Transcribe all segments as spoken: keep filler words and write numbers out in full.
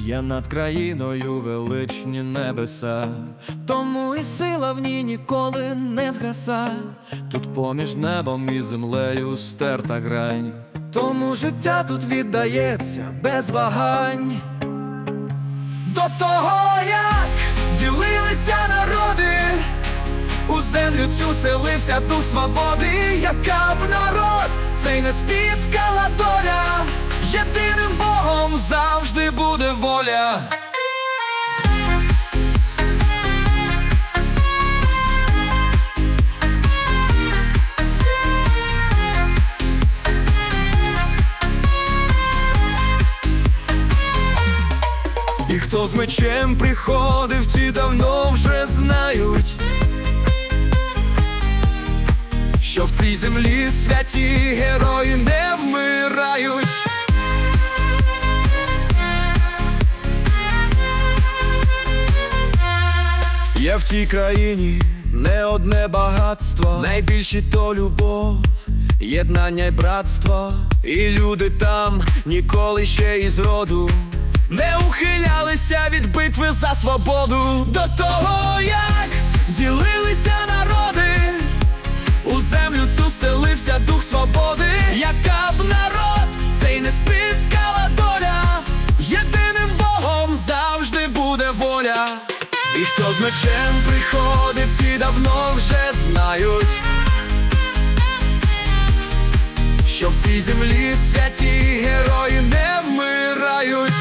Є над країною величні небеса, тому і сила в ній ніколи не згаса. Тут поміж небом і землею стерта грань, тому життя тут віддається без вагань. До того, як ділилися народи, у землю цю селився дух свободи. Яка б народ цей не спіткала доля, єдиним Богом завжди буде воля. І хто з мечем приходив, ті давно вже знають, що в цій землі святі герої не вмирають. Є в тій країні не одне багатство, найбільші то любов, єднання й братство. І люди там ніколи ще із роду не ухилялися від битви за свободу. До того, як ділилися народи, у землю цю селився дух свободи. Яка б народ цей не спіткала доля, єдиним Богом завжди буде воля. І хто з мечем приходив, ті давно вже знають, що в цій землі святі герої не вмирають.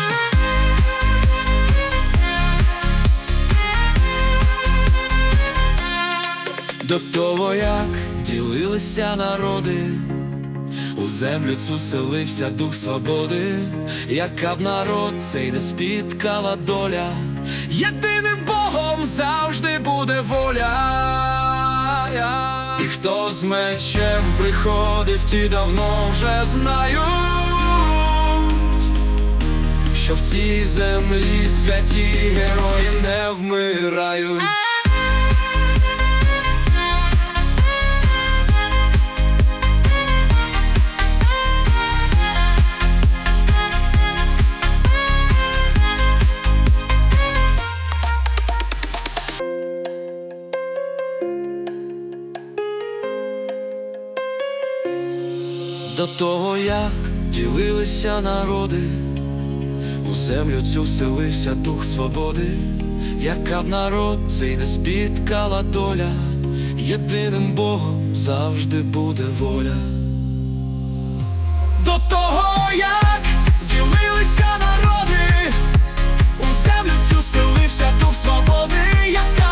До того, як ділилися народи, у землю цю селився дух свободи. Яка б народ цей не спіткала доля, єдиним Богом завжди буде воля. І хто з мечем приходив, ті давно вже знають, що в цій землі святі герої не вмирають. До того, як ділилися народи, у землю цю селився дух свободи. Яка б народ цей не спіткала доля, єдиним Богом завжди буде воля. До того, як ділилися народи, у землю цю селився дух свободи. Яка